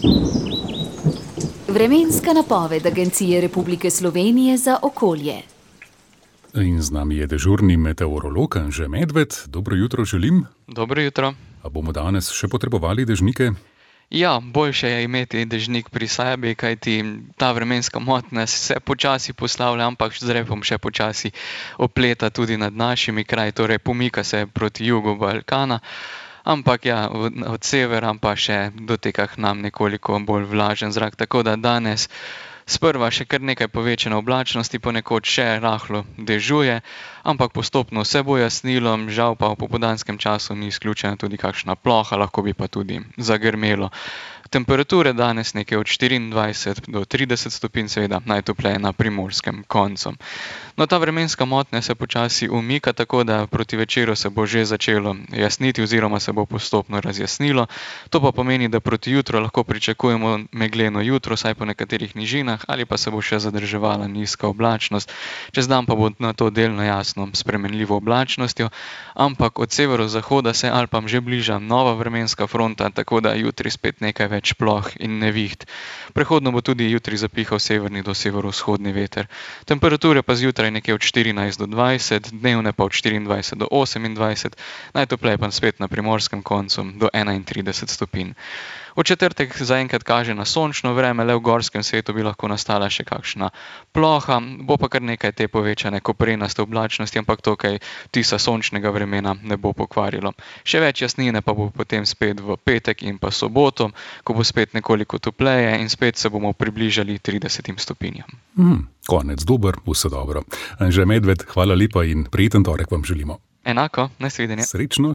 Vremenska napoved Agencije Republike Slovenije za okolje. In z nami je dežurni meteorolog Anže Medved. Dobro jutro želim. Dobro jutro. A bomo danes še potrebovali dežnike? Ja, boljše je imeti dežnik pri sebi, kajti ta vremenska motnja se počasi poslavlja, ampak z repom še počasi opleta tudi nad našimi kraji, torej pomika se proti jugu Balkana. Ampak ja, od severa pa še doteka k nam nekoliko bolj vlažen zrak, tako da danes sprva še kar nekaj povečane oblačnosti, ponekod še rahlo dežuje, ampak postopno se bo jasnilo, žal pa v popoldanskem času ni izključena tudi kakšna ploha, lahko bi pa tudi zagrmelo. Temperature danes nekje od 24 do 30 stopinj, seveda najtopleje na primorskem koncu. No, ta vremenska motnja se počasi umika, tako da proti večeru se bo že začelo jasniti oziroma se bo postopno razjasnilo. To pa pomeni, da proti jutru lahko pričakujemo megleno jutro, saj po nekaterih nižinah, ali pa se bo še zadrževala nizka oblačnost. Čez dan pa bo na to delno jasno spremenljivo oblačnostjo, ampak od severozahoda se Alpam že bliža nova vremenska fronta, tako da jutri spet nekaj več ploh in neviht. Prehodno bo tudi jutri zapihal severni do severovzhodni veter. Temperature pa zjutraj nekje od 14 do 20, dnevne pa od 24 do 28, najtopleje pa spet na primorskem koncu do 31 stopinj. V četrtek zaenkrat kaže na sončno vreme, le v gorskem svetu bi lahko nastala še kakšna ploha, bo pa kar nekaj te povečane koprenaste oblačnosti, ampak to kaj tisa sončnega vremena ne bo pokvarilo. Še več jasnine pa bo potem spet v petek in pa soboto, ko bo spet nekoliko topleje in spet se bomo približali 30 stopinjam. Konec dober, vse dobro. Anže Medved, hvala lepa in prijeten torek vam želimo. Enako, nasvidenje. Srečno.